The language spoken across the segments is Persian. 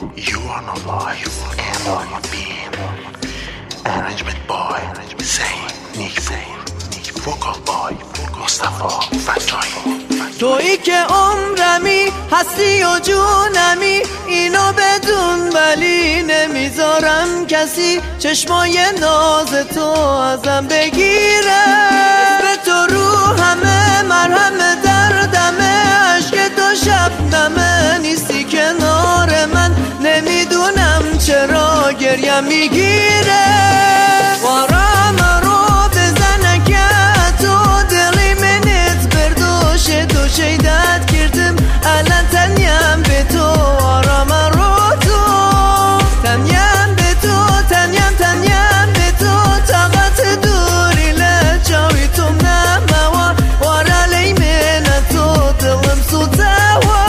You are not life and all your being. Arrangement boy, Nick vocal boy, مصطفی فجایی. تویی که عمرمی هستی و جونمی، اینو بدون ولی نمیذارم کسی چشمای ناز تو ازم بگیره. به تو رو همه مرهم دردمه، عشق تو شبنمه، نیستی کنار من، نمیدونم چرا گریم میگیره. وارم رو بزنه که تو دلی منت بردوشه، تو شیدت کردم الان تنیم به تو. وارم رو تو تنیم به تو، تنیم به تو، طاقت دوری لجاوی تو نموا، وارا لی من تو دلم سوتوا.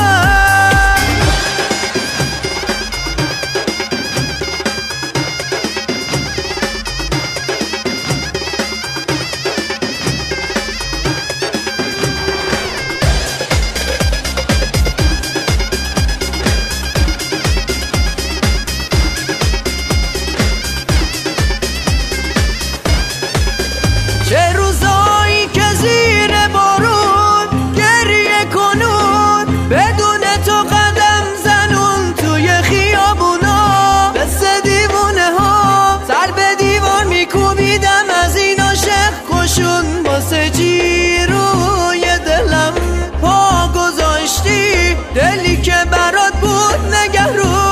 چه روزایی که زیر بارون گریه کنون، بدون تو قدم زنون توی خیابونا، دست دیوونه ها سر به دیوار میکوبیدم از این عاشق کشون. واسه جیروی دلم پا گذاشتی، دلی که برات بود نگرون.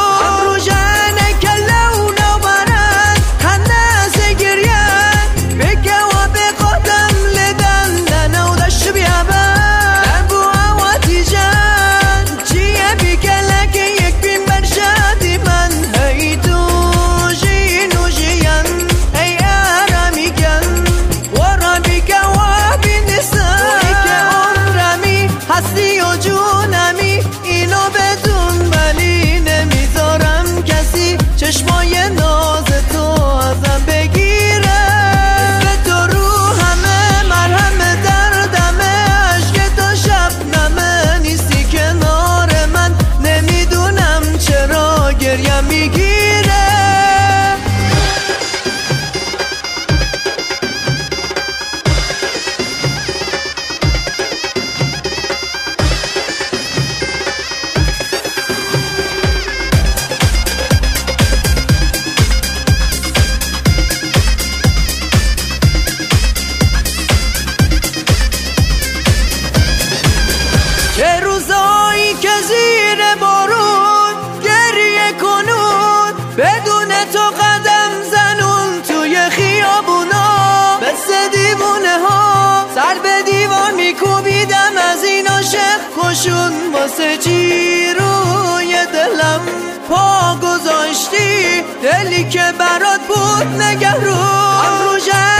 چشمای ناز تو ازم بگیره. به تو رو همه مرهم دردمه، عشق تو شبنمه، نیستی کنار من، نمیدونم چرا گریم میگیره. چه روزایی که زیر بارون گریه کنون، بدون تو قدم زنون توی خیابونا، مثل دیوونه ها سر به دیوار میکوبیدم از این عاشق کشون. واسه جیروی دلم پا گذاشتی، دلی که برات بود نگرون.